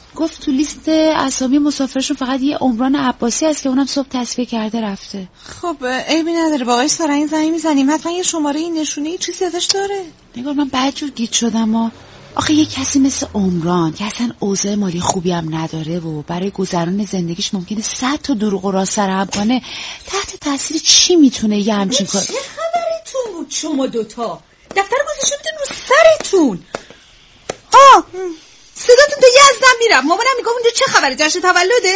گفت تو لیست اسامی مسافرشون فقط یه عمران عباسی هست که اونم صبح تصفیه کرده رفته. خب عیبی نداره، با آقای سارنگ زنگ میزنیم، حتما یه شماره این نشونه چیزی ازش داره. نگار من بدجور گیج شدم. آخه یه کسی مثل عمران که اصلا اوضاع مالی خوبی هم نداره و برای گذران زندگیش ممکنه 100 تا دروغ و راست سرهم کنه، تحت تاثیر چی میتونه یه همچین کار؟ چه خبرتون بود شما دوتا؟ دفتر گذاشته بودین رو سرتون. صداتون تا یزدم میرم. مامانم میگه اونجا چه خبره، جشن تولده؟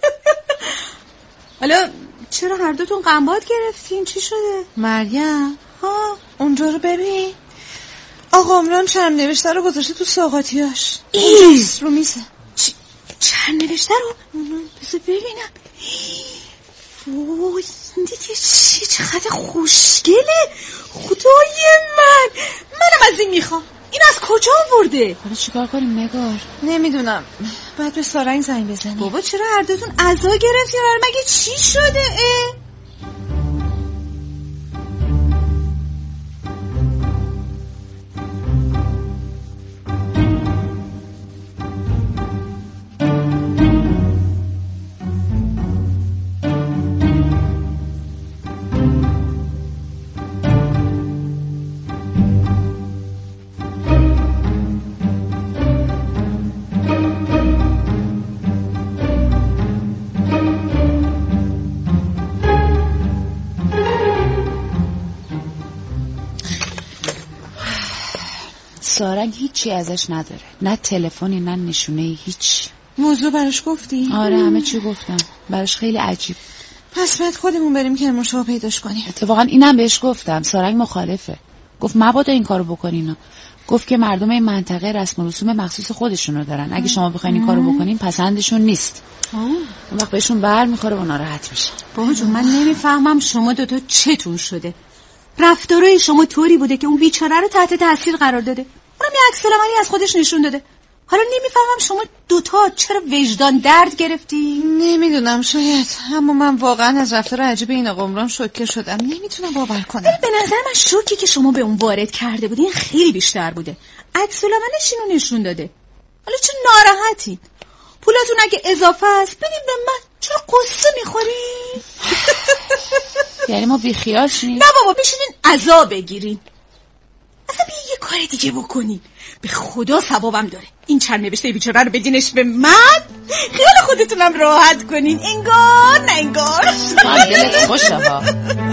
حالا چرا هر دوتون قنباد گرفتین؟ چی شده؟ مریم اونجا رو ببین. آقا عمران چرم نوشته رو گذاشته تو سوغاتیاش رو میزه. چرم نوشته رو؟ بذار ببینم. وای این دیگه چی؟ چقدر خوشگله. خدای منم از این میخوام. این از کجا آورده؟ حالا چیکار کنیم نگار؟ نمیدونم، باید به سارنگ زنگ بزنیم. بابا چرا هر دوتون عزا گرفتین؟ مگه چی شده؟ سارنگ هیچی ازش نداره، نه تلفنی نه نشونه، هیچ. موضوع براش گفتی؟ آره همه چی گفتم، براش خیلی عجیب. پس باید خودمون بریم که مشابه پیداش کنیم. اتفاقا اینم بهش گفتم، سارنگ مخالفه. گفت مبادا این کارو بکنین. گفت که مردم این منطقه رسم و رسوم مخصوص خودشونو دارن، اگه شما بخواین این کارو بکنین پسندشون نیست. اون وقت بهشون بر میخوره و ناراحت میشن. بابا جون من نمیفهمم شما دوتا چتون شده. رفتارای شما طوری بوده که اون بیچاره رو تحت تاثیر قرار داده، اونم یه عکس العملی از خودش نشون داده. حالا نمیفهمم شما دوتا چرا وجدان درد گرفتی؟ نمیدونم، شاید، اما من واقعا از رفتار عجیب این آقا عمران شوکه شدم. نمیتونم باور کنم. به نظر من شوکی که شما به اون وارد کرده بودین خیلی بیشتر بوده. عکس العملش اینو نشون داده. حالا چه ناراحتی؟ پولاتون اگه اضافه است بدین به من. چرا قصه میخوری؟ یعنی ما بیخیال شیم؟ نه بابا بشینین عزا بگیرین. اصلا بیا یه کار دیگه بکنین، به خدا ثوابم داره. این چند نوشته بیچاره رو بدینش به من، خیال خودتونم راحت کنین. انگار نه انگار. من دلت خوشه ها.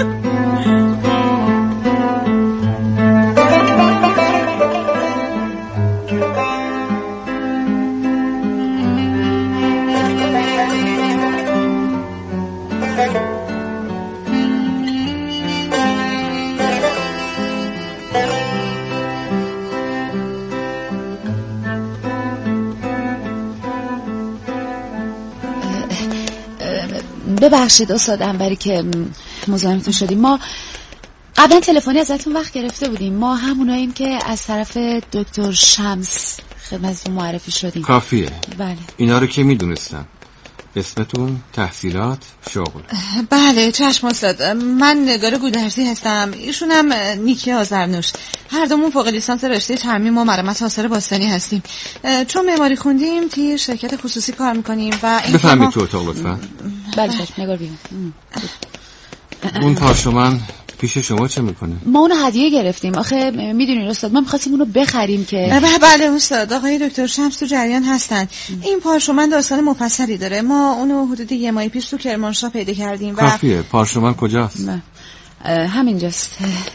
ببخشید استاد انوری که مزاحمتون شدیم. ما قبلا تلفنی ازتون وقت گرفته بودیم. ما هموناییم که از طرف دکتر شمس خدمتتون معرفی شدیم. کافیه. بله. اینا رو که میدونستم. اسمتون، تحصیلات، شغل. بله چشم استاد. من نگار گودرزی هستم، ایشونم نیکی آذرنوش. هر دومون فوق لیسانس رشته ترمیم و مرمت آثار باستانی هستیم. چون معماری خوندیم توی شرکت خصوصی کار میکنیم و بفهمید تو اتاق لطفا. بله نگار بیم. اون پارچه‌من پیش شما چه میکنه؟ ما اونو هدیه گرفتیم. آخه میدونین استاد ما می‌خواستیم اونو بخریم که بله استاد. آقای دکتر شمس تو جریان هستن. این پارچه‌من داستان مفصلی داره. ما اونو حدود 1 ماه پیش تو کرمانشاه پیدا کردیم و کافیه. پارچه‌من کجاست؟ همینجاست.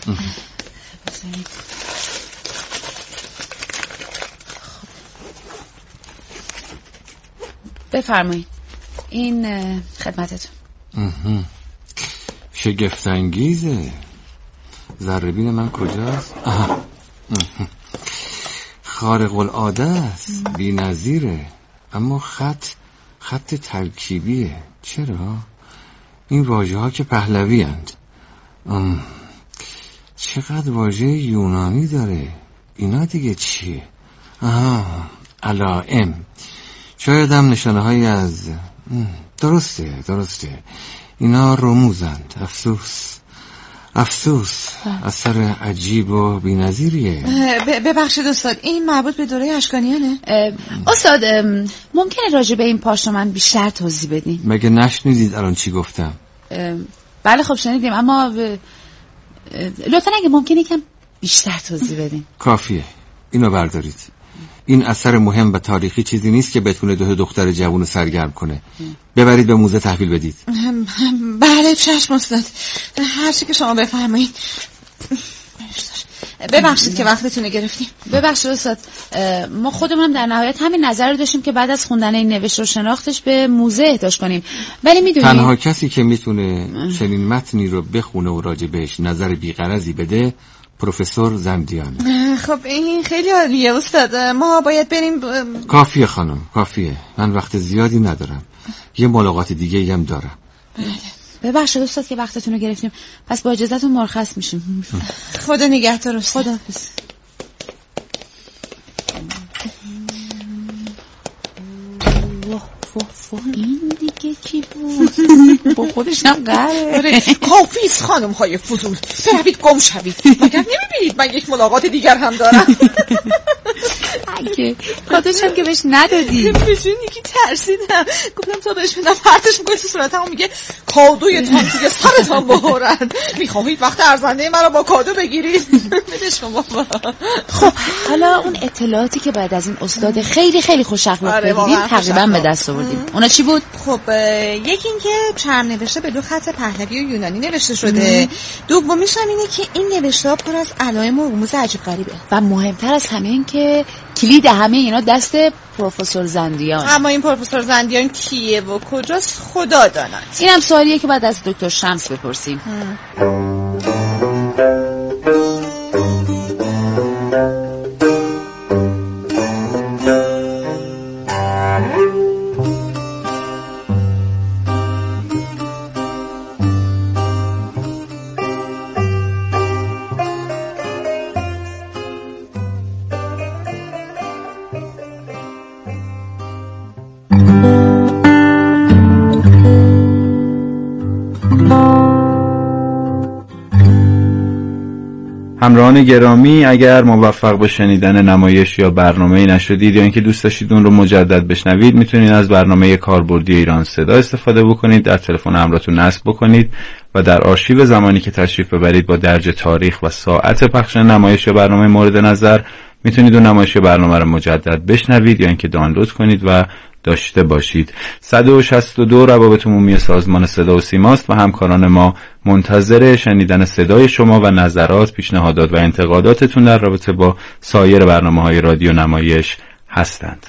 بفرمایید. این خدمتتون. شگفت‌انگیزه. ذره‌بین من کجاست؟ خارق العاده است، بی‌نظیره، اما خط ترکیبیه. چرا؟ این واژه‌ها که پهلوی اند. چقدر واژه یونانی داره. اینا دیگه چیه؟ علائم. شاید هم نشانه‌هایی از درسته. اینا رموزند. افسوس افسوس، اثر عجیب و بی‌نظیریه. ببخشید استاد، این مربوط به دوره اشکانیانه؟ استاد ممکنه راجع به این پاشو من بیشتر توضیح بدین؟ مگه نشنیدید الان چی گفتم؟ بله خب شنیدیم، اما لطفا اگه ممکنه یکم بیشتر توضیح بدین. کافیه، اینو بردارید. این اثر مهم و تاریخی چیزی نیست که بتونه دختر جوون سرگرم کنه. ببرید به موزه تحویل بدید. بله چشم استاد، هرچی که شما بفرمایید. ببخشید که وقتتون رو گرفتیم. ببخشید استاد، ما خودمون در نهایت همین نظر رو داشتیم که بعد از خوندن این نوشته و شناختش به موزه اهداش کنیم، ولی میدونید تنها کسی که میتونه چنین متنی رو بخونه و راجع بهش نظر بی‌غرضی بده پروفسور زندیانه. خب این خیلی عالیه استاد، ما باید بریم. کافیه خانم، کافیه. من وقت زیادی ندارم، یه ملاقات دیگه هم دارم. ببخشید استاد که وقتتون رو گرفتیم، پس با اجازهتون مرخص میشیم. خدا نگهدار استاد. خداحافظ. این دیگه کی بود؟ با خودش هم قره. کافیست خانم های فضول، بروید گم شوید. مگر نمیبینید من یک ملاقات دیگر هم دارم؟ اگه کادوشم که بهش ندادی. بهشون یکی ترسیدم، گفتم تا بهش بدم پرتش میکنه تو صورتم، میگه کادویتان توی سرتان بخورن. میخواهید وقت ارزنده مرا با کادو بگیرید؟ بدش کن بابا. خب حالا اون اطلاعاتی که بعد از این استاد خیلی خیلی خوش اخلاق بگیریم تقریبا به دست آوردیم. اونا چی بود؟ خب یکی این که چرم نوشته به 2 خط پهلوی و یونانی نوشته شده. دومیش هم اینه که این نوشته پر از علائم و رموز عجیب غریبه. و مهمتر از همه این که کلید همه اینا دست پروفسور زندیان. اما این پروفسور زندیان کیه و کجاست خدا داند. اینم سوالیه که بعد از دکتر شمس بپرسیم. همراهان گرامی، اگر موفق به شنیدن نمایش یا برنامه نشدید یا اینکه دوست داشتید اون رو مجدد بشنوید، میتونید از برنامه کاربردی ایران صدا استفاده بکنید، در تلفن همراهتون نصب بکنید و در آرشیو زمانی که تشریف ببرید با درج تاریخ و ساعت پخش نمایش یا برنامه مورد نظر میتونید اون نمایش یا برنامه رو مجدد بشنوید یا اینکه دانلود کنید و داشته باشید. 162 روابط عمومی سازمان صدا و سیماست و همکاران ما منتظر شنیدن صدای شما و نظرات، پیشنهادات و انتقاداتتون در رابطه با سایر برنامه‌های رادیو نمایش هستند.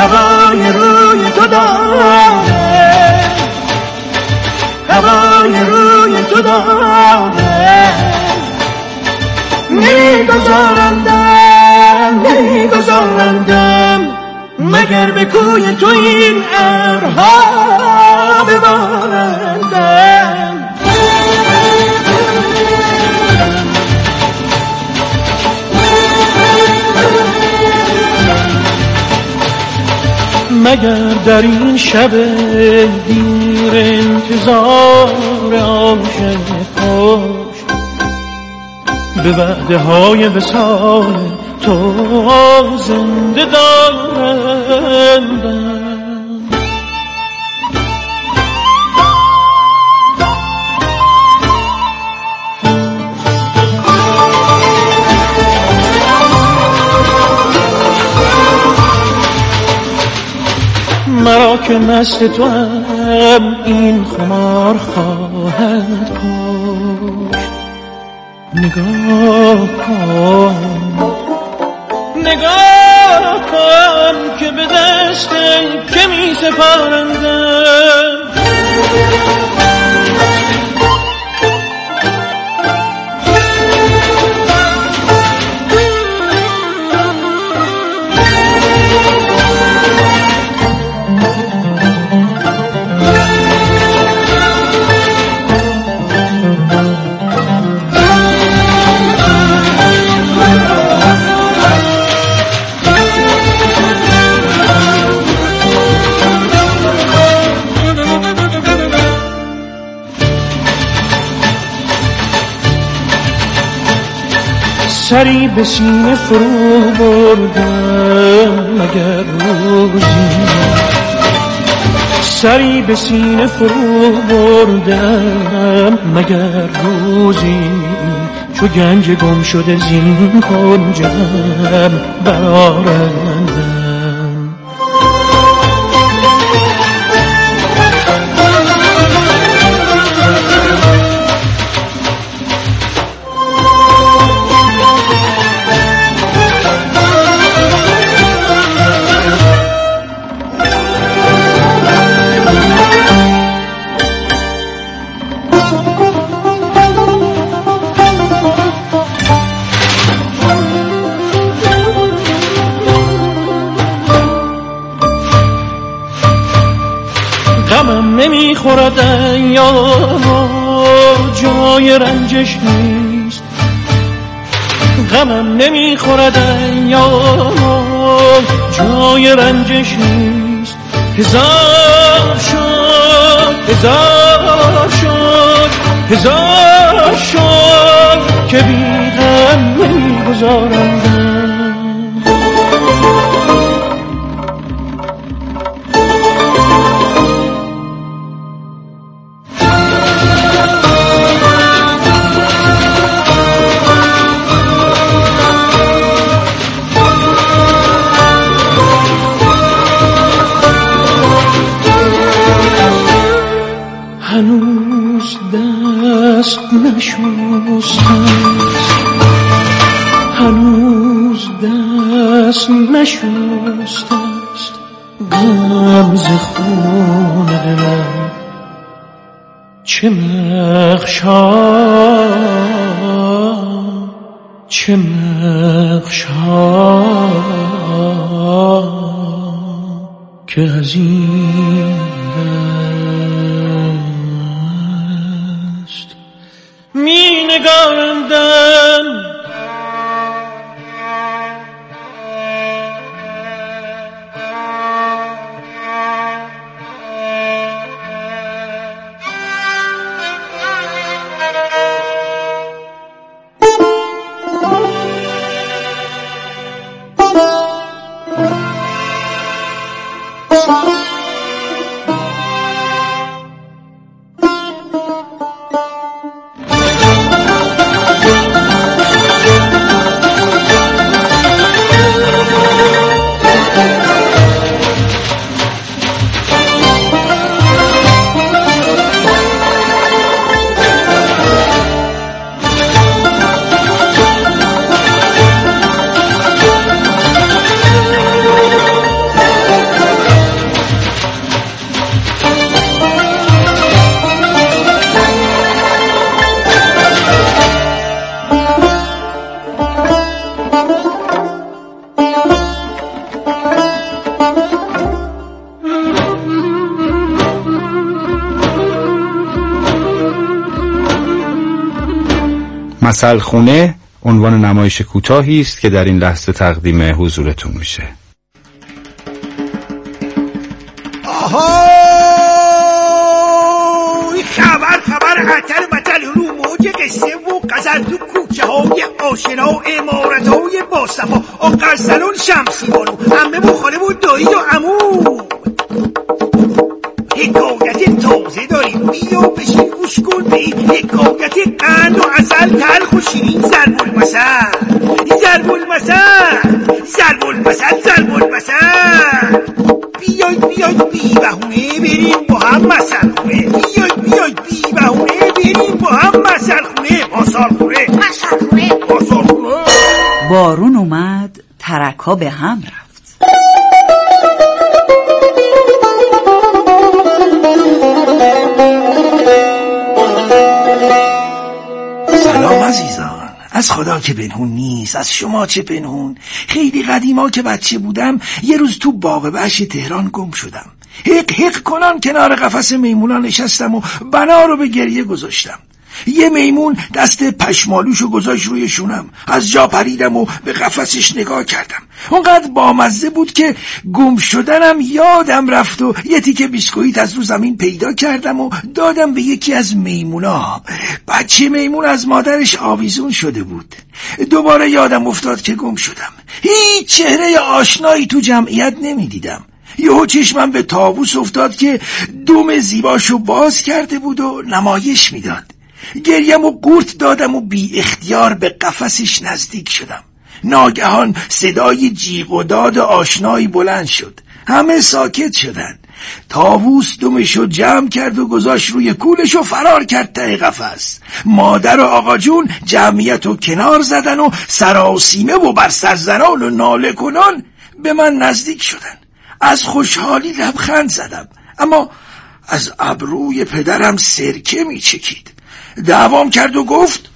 هوای روی تو داره، هوای روی تو داره، نمیگذارندم مگر به کوی تو این ابرها ببارندم. مگر در این شب دیر انتظار عاشق خوش به وعده های وصال تو زنده دارندم. مرا که مست تو هم این خمار خواهد کشت. نگاه کن که به دست که می سپارندم. سری به سینه فرو بردم مگر روزی، سری به سینه فرو بردم مگر روزی، چو گنج گم شده زین کنجم برآرندم. غمم نمیخورد ایامو جای رنجش نیست، غمم نمیخورد ایامو جای رنجش نیست. هزار شد که بی غم نمیگذارندم. هنوز دست نشسته است غم ز خون دلم. چه مخشا که از این دست می نگارندم. عسل خونه عنوان نمایش کوتاهی است که در این لحظه تقدیم حضورتون میشه. آهای خبر عطر بطل رو موج قصه و قزل تو کوچه های آشنا امارت های باصفا آقر سلون شمسی بانو عمه و خاله و دایی و عمو حکایت تازه داریم بیا بشین گوش کن به این حکایت قند و عسل تلخ و شیرین ضرب المثل بیاید بی بهونه بریم با هم مثل خونه بیاید بی بهونه بریم با هم مثل خونه بارون اومد، ترکا به هم رفت. سلام عزیزان، از خدا که پنهون نیست، از شما چه پنهون. خیلی قدیما که بچه بودم یه روز تو باغ وحش تهران گم شدم. حق کنان کنار قفس میمونا نشستم و بنا رو به گریه گذاشتم. یه میمون دست پشمالوشو گذاشت روی شونم. از جا پریدم و به قفسش نگاه کردم. اونقدر بامزه بود که گم شدنم یادم رفت و یه تیکه بیسکویت از رو زمین پیدا کردم و دادم به یکی از میمونا. بچه میمون از مادرش آویزون شده بود. دوباره یادم افتاد که گم شدم. هیچ چهره آشنایی تو جمعیت نمیدیدم. یهو چشمم به طاووس افتاد که دم زیباشو باز کرده بود و نمایش میداد. گریم و قورت دادم و بی اختیار به قفسش نزدیک شدم. ناگهان صدای جیغ و داد آشنایی بلند شد. همه ساکت شدن. طاووس دمشو جمع کرد و گذاشت روی کولش و فرار کرد ته قفس. مادر و آقا جون جمعیتو کنار زدن و سراسیمه و بر سرزنان و ناله کنان به من نزدیک شدن. از خوشحالی لبخند زدم، اما از ابروی پدرم سرکه می چکید. دعوام کرد و گفت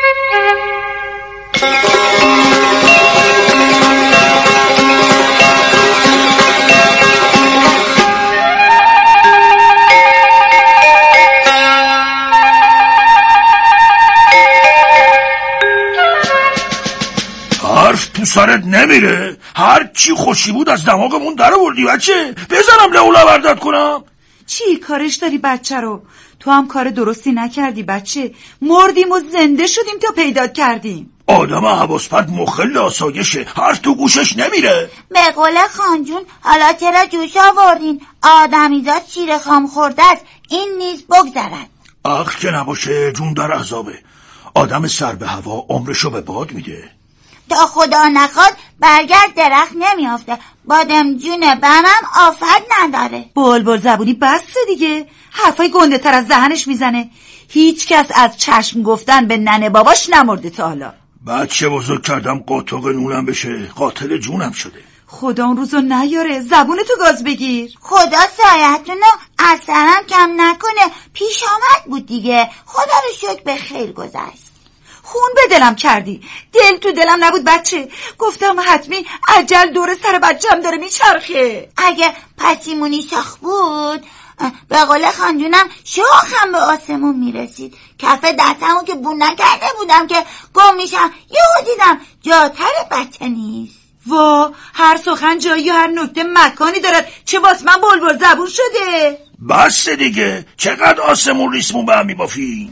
حرف تو سرت نمیره؟ هر چی خوشی بود از دماغمون در آوردی بچه. بزنم لولا برداد کنم؟ چی کارش داری بچه رو؟ تو هم کار درستی نکردی بچه. مردیم و زنده شدیم تا پیدا کردیم. آدم حواسپرد مخل آسایشه، حرف تو گوشش نمیره. به قول خانجون حالا چرا جوش آوردین؟ آدمیزاد شیر خام خورده است، این نیز بگذرد. آخ که نباشه، جون در عذابه. آدم سر به هوا عمرشو به باد میده. تا خدا نخواد برگرد درخت نمیافته. بادم جون بمم آفت نداره. بلبل زبونی بسته دیگه. حرفای گنده تر از دهنش میزنه. هیچ کس از چشم گفتن به ننه باباش نمرده تا حالا. بچه بزرگ کردم قاطق نونم بشه، قاتل جونم شده. خدا اون روزو نیاره. زبونتو گاز بگیر. خدا سایتونو از سرم کم نکنه. پیش آمد بود دیگه. خدا رو شکر به خیر گذشت. خون به دلم کردی. دل تو دلم نبود بچه. گفتم حتمی عجل دور سر بچه‌م داره میچرخه. اگه پسیمونی شاخ بود، به قول خانجونم شاخم به آسمون میرسید. کف دستمو که بون نکرده بودم که گم میشم، یهو دیدم جاتر بچه نیست. وا، هر سخن جایی و هر نکته مکانی دارد. چه باس من بلبل زبون شده. بس دیگه، چقدر آسمون ریسمون به هم میبافی.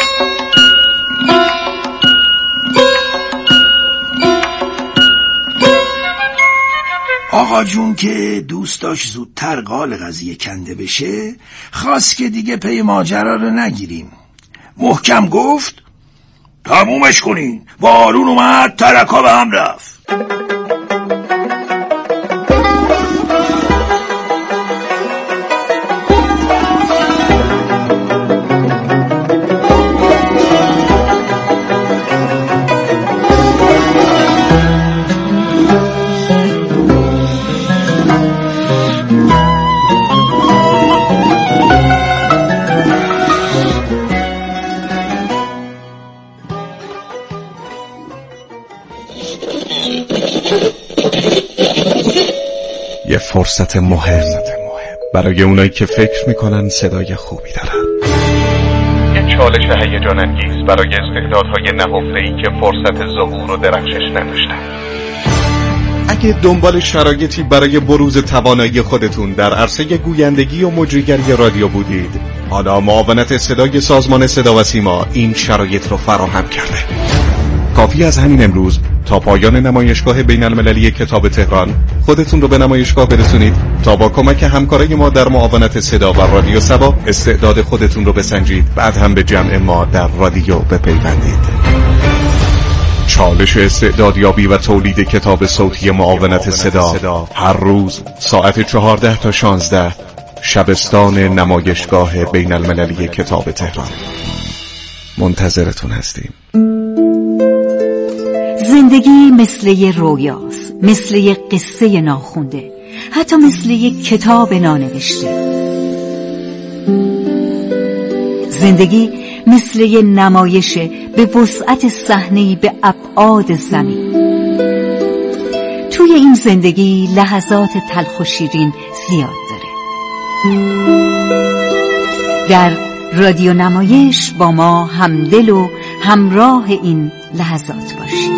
آقا جون که دوست داشت زودتر قال قضیه کنده بشه، خواست که دیگه پی ماجرا رو نگیریم. محکم گفت تمومش کنین، بارون اومد، ترکا به هم رفت. یه فرصت مهم برای اونایی که فکر میکنن صدای خوبی دارن. یک چالش هیجان انگیز برای استعدادهای نهفته‌ای که فرصت ظهور و درخشش نداشتند. اگه دنبال شرایطی برای بروز توانایی خودتون در عرصه گویندگی و مجریگری رادیو بودید، حالا معاونت صدای سازمان صدا و سیما این شرایط رو فراهم کرده. کافی از همین امروز تا پایان نمایشگاه بین المللی کتاب تهران خودتون رو به نمایشگاه برسونید تا با کمک همکارای ما در معاونت صدا و رادیو سبا استعداد خودتون رو بسنجید، بعد هم به جمع ما در رادیو بپیوندید. چالش استعدادیابی و تولید کتاب صوتی معاونت صدا هر روز ساعت 14 تا 16 شبستان نمایشگاه بین المللی کتاب تهران. منتظرتون هستیم. زندگی مثل یه رویاست، مثل یه قصه ناخونده، حتی مثل یه کتاب نانوشته. زندگی مثل یه نمایشه به وسعت صحنه‌ای به ابعاد زمین. توی این زندگی لحظات تلخ و شیرین زیاد داره. در رادیو نمایش با ما همدل و همراه این لحظات باشید.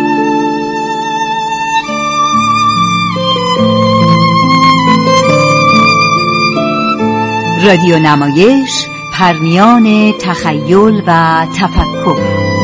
رادیو نمایش، پرمیان تخیل و تفکر.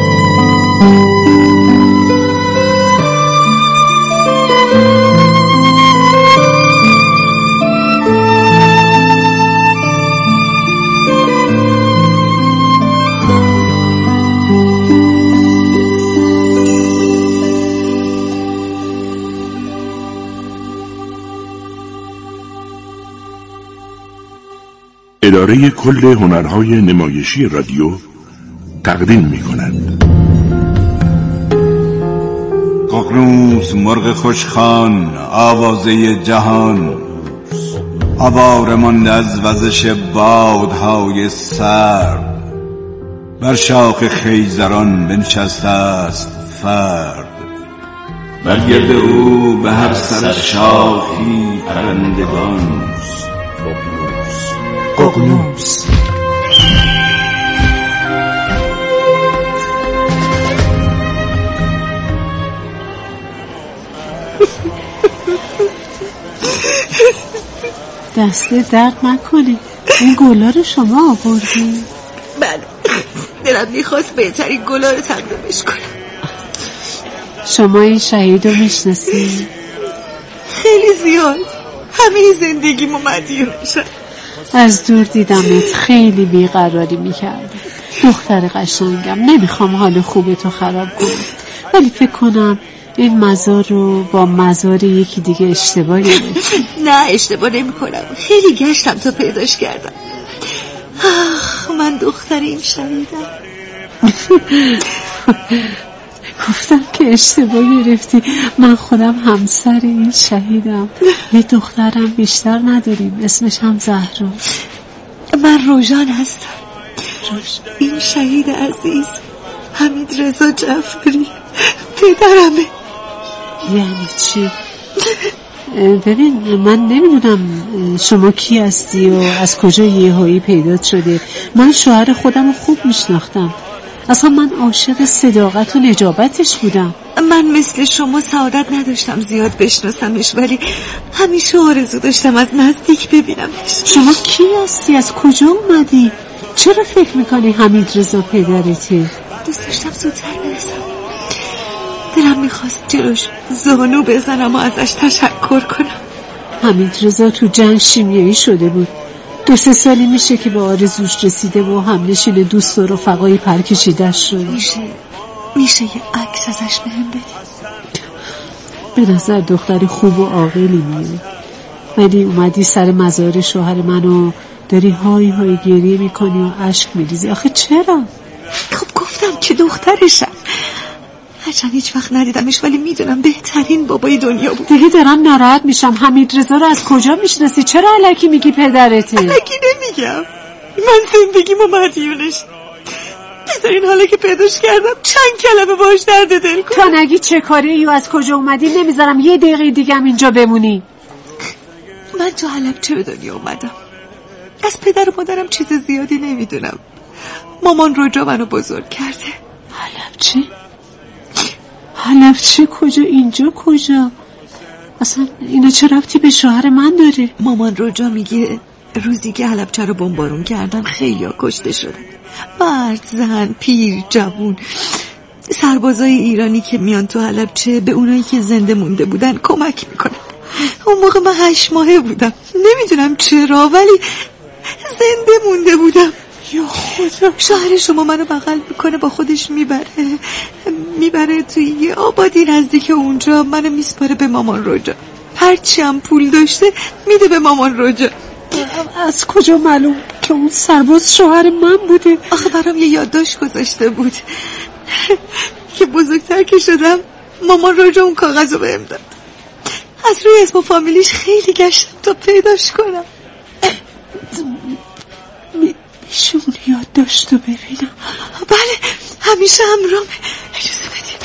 اداره کل هنرهای نمایشی رادیو تقدیم می‌کند. ققنوس مرغ خوشخوان، آوازه جهان، آواره مانده از وزش بادهای سرد، بر شاخ خیزران بنشسته است فرد، بر گرد او به هر سر شاخی پرندگان. ققنوس دسته درد نکنی. این گلا رو شما آوردی؟ بله، دلم میخواست بهترین گلا رو تقدیمش کنم. شما این شهید رو میشناسی؟ خیلی زیاد، همه زندگیمو مدیونشم. از دور دیدمت، خیلی بیقراری میکردم. دختر قشنگم، نمیخوام حال خوبتو خراب کنم، ولی فکر کنم این مزار رو با مزار یکی دیگه اشتباه گرفتی. نه، اشتباه نمی کنم. خیلی گشتم تا پیداش کردم. من دختر این شهیدم. گفتم که اشتباه گرفتی. من خودم همسر این شهیدم. یه دخترم بیشتر نداریم، اسمش هم زهرا. من روژان هستم. این شهید عزیز حمید رضا جعفری پدرمه. یعنی چی؟ ببین، من نمیدونم شما کی هستی و از کجا یهویی پیدات شده. من شوهر خودم رو خوب میشناختم. اصلا من عاشق صداقت و نجابتش بودم. من مثل شما سعادت نداشتم زیاد بشناسمش، ولی همیشه آرزو داشتم از نزدیک ببینمش. شما کی هستی؟ از کجا اومدی؟ چرا فکر میکنی حمید رضا پدرته؟ دوست داشتم زودتر برسم. دلم میخواست جلوش زانو بزنم و ازش تشکر کنم. حمید رضا تو جنگ شیمیایی شده بود. 2-3 سالی میشه که به آرزوش رسیده و همنشین دوست و رفقایی پرکشیدش شده. میشه یه عکس ازش بهم بدی؟ به نظر دختری خوب و عاقلی میاد، ولی اومدی سر مزار شوهر منو داری های های گریه میکنی و اشک میریزی. آخه چرا؟ خب گفتم که دخترشم. هرچند هیچ وقت ندیدمش، ولی میدونم بهترین بابای دنیا بود. دیگه دارم ناراحت میشم. حمید رضا رو از کجا میشناسی؟ چرا الکی میگی پدرته؟ الکی نمیگم، من زندگیمو مدیونش. بذارین حالا که پیداش کردم چند کلمه باش درد دل کنم. تا نگی چه کاری و از کجا اومدی نمیذارم یه دقیقه دیگه اینجا بمونی. من تو حلب چه به دنیا اومدم. از پدر و مادرم چیز زیادی نمیدونم. مامان رجا منو بزرگ کرده. حلبچه کجا؟ اینجا کجا؟ اصلا اینا چه ربطی به شوهر من داره؟ مامان رجا میگه روزی که حلبچه رو بمبارون کردن خیلیا کشته شدن، مرد، زن، پیر، جوون. سربازای ایرانی که میان تو حلبچه به اونایی که زنده مونده بودن کمک میکنن. اون موقع من 8 ماهه بودم، نمیدونم چرا ولی زنده مونده بودم. یا خدا. شوهر شما منو بغل میکنه با خودش میبره توی یه آبادی نزدیک اونجا، منو میسپاره به مامان رجا. هرچی هم پول داشته میده به مامان رجا. از کجا معلوم که اون سرباز شوهر من بوده؟ آخه برام یه یادداشت گذاشته بود که بزرگتر که شدم مامان رجا اون کاغذو بهم داد. از روی اسم و فامیلیش خیلی گشتم تا پیداش کنم. میشه اون یادداشتو ببینم؟ بله، همیشه همراهمه. اجازه بدید.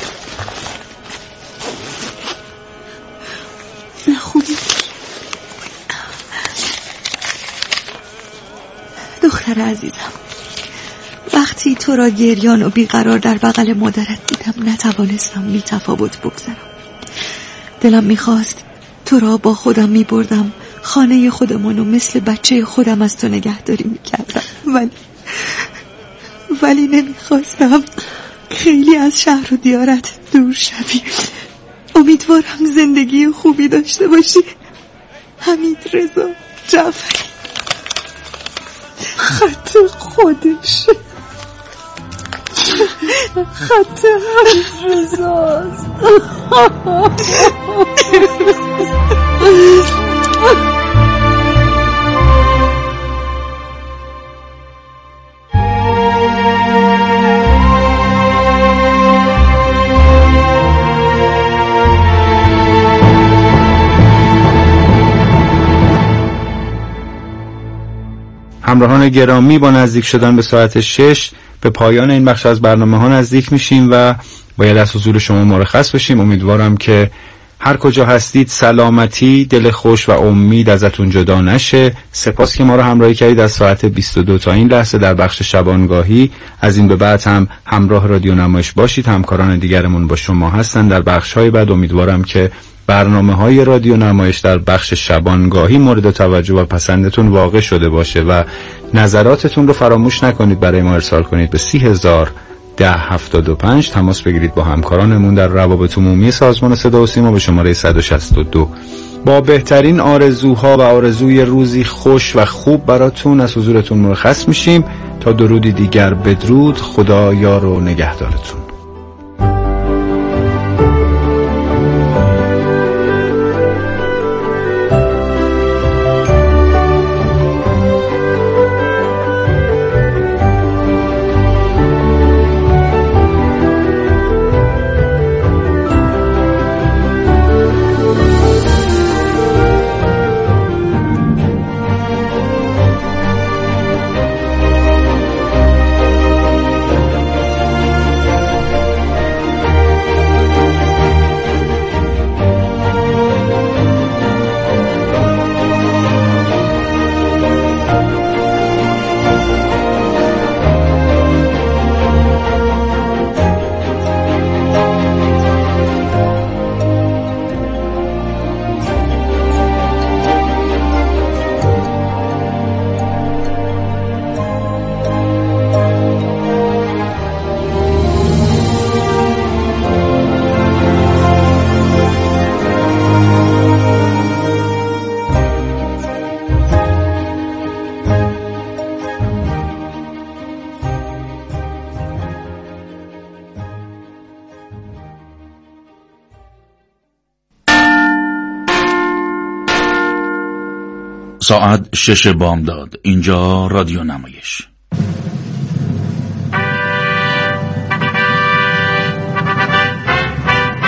خوبی. دختر عزیزم، وقتی تو را گریان و بیقرار در بغل مادرت دیدم نتوانستم بی تفاوت بگذرم. دلم میخواست تو را با خودم میبردم خانه خودمونو مثل بچه خودم از تو نگهداری میکردم، ولی نمیخواستم خیلی از شهر و دیارت دور شوی. امیدوارم زندگی خوبی داشته باشی. حمید رضا جعفری. خط خودش، خط حمید رضاست. همراهان گرامی، با نزدیک شدن به ساعت 6 به پایان این بخش از برنامه ها نزدیک میشیم و باید از حضور شما مرخص بشیم. امیدوارم که هر کجا هستید سلامتی، دل خوش و امید ازتون جدا نشه. سپاس که ما رو همراهی کردید از ساعت 22 تا این لحظه در بخش شبانگاهی. از این به بعد هم همراه رادیو نمایش باشید. همکاران دیگرمون با شما هستن در بخش های بعد. امیدوارم که برنامه های رادیو نمایش در بخش شبانگاهی مورد توجه و پسندتون واقع شده باشه و نظراتتون رو فراموش نکنید برای ما ارسال کنید به 301075. تماس بگیرید با همکارانمون در روابط عمومی سازمان صدا و سیما به شماره 162. با بهترین آرزوها و آرزوی روزی خوش و خوب براتون از حضورتون مرخص میشیم تا درودی دیگر. بدرود. خدا یار و نگهدارتون. ساعت 6 بامداد. اینجا رادیو نمایش.